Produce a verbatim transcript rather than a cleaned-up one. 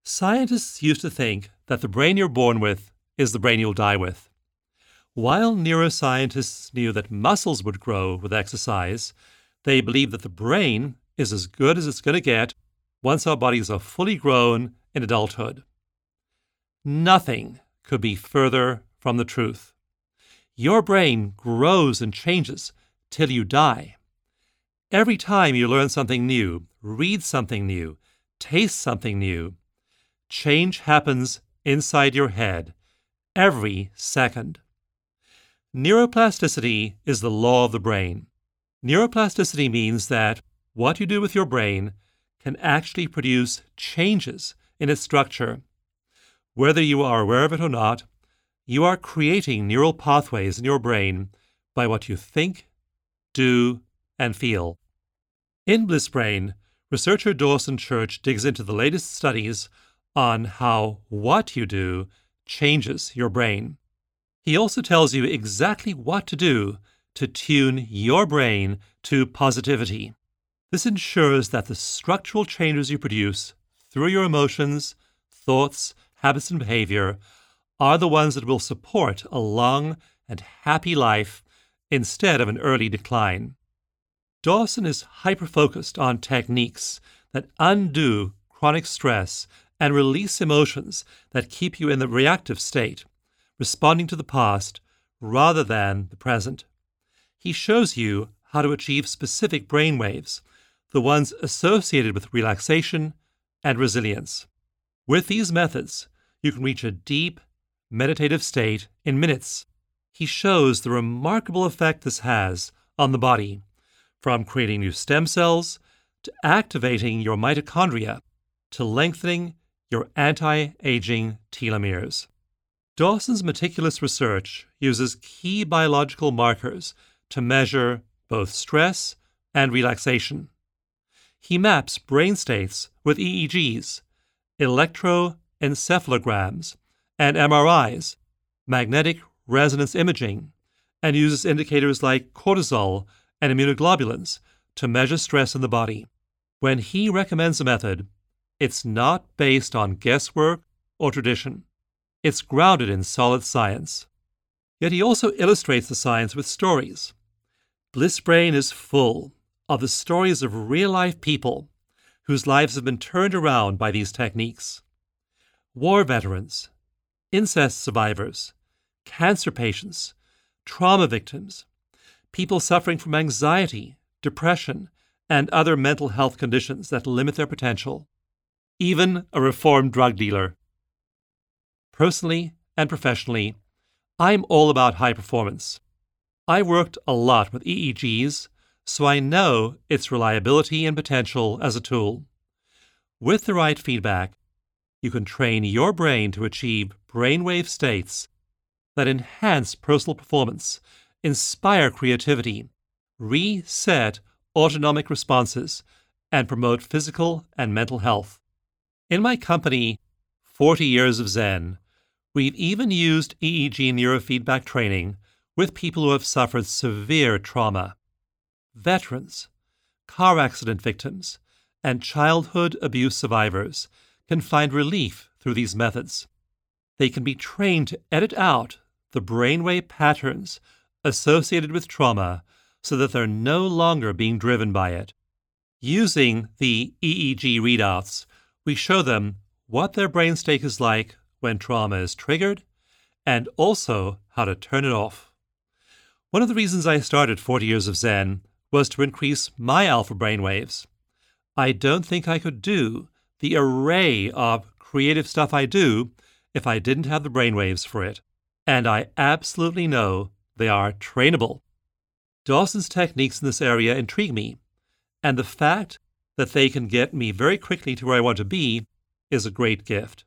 Scientists used to think that the brain you're born with is the brain you'll die with. While neuroscientists knew that muscles would grow with exercise, they believed that the brain is as good as it's going to get once our bodies are fully grown in adulthood. Nothing could be further from the truth. Your brain grows and changes till you die. Every time you learn something new, read something new, taste something new, change happens inside your head every second. Neuroplasticity is the law of the brain. Neuroplasticity means that what you do with your brain can actually produce changes in its structure. Whether you are aware of it or not, you are creating neural pathways in your brain by what you think, do, and feel. In Bliss Brain, researcher Dawson Church digs into the latest studies on how what you do changes your brain. He also tells you exactly what to do to tune your brain to positivity. This ensures that the structural changes you produce through your emotions, thoughts, habits, and behavior are the ones that will support a long and happy life instead of an early decline. Dawson is hyper-focused on techniques that undo chronic stress and release emotions that keep you in the reactive state, responding to the past rather than the present. He shows you how to achieve specific brain waves, the ones associated with relaxation and resilience. With these methods, you can reach a deep, meditative state in minutes. He shows the remarkable effect this has on the body, from creating new stem cells to activating your mitochondria to lengthening your anti-aging telomeres. Dawson's meticulous research uses key biological markers to measure both stress and relaxation. He maps brain states with E E Gs, electroencephalograms, and M R Is, magnetic resonance imaging, and uses indicators like cortisol and immunoglobulins to measure stress in the body. When he recommends a method, it's not based on guesswork or tradition. It's grounded in solid science. Yet he also illustrates the science with stories. Bliss Brain is full of the stories of real-life people whose lives have been turned around by these techniques. War veterans, incest survivors, cancer patients, trauma victims, people suffering from anxiety, depression, and other mental health conditions that limit their potential. Even a reformed drug dealer. Personally and professionally, I'm all about high performance. I worked a lot with E E Gs, so I know its reliability and potential as a tool. With the right feedback, you can train your brain to achieve brainwave states that enhance personal performance, inspire creativity, reset autonomic responses, and promote physical and mental health. In my company, forty Years of Zen, we've even used E E G neurofeedback training with people who have suffered severe trauma. Veterans, car accident victims, and childhood abuse survivors can find relief through these methods. They can be trained to edit out the brainwave patterns associated with trauma so that they're no longer being driven by it. Using the E E G readouts, we show them what their brain state is like when trauma is triggered and also how to turn it off. One of the reasons I started forty Years of Zen was to increase my alpha brainwaves. I don't think I could do the array of creative stuff I do if I didn't have the brainwaves for it. And I absolutely know they are trainable. Dawson's techniques in this area intrigue me, and the fact that they can get me very quickly to where I want to be is a great gift.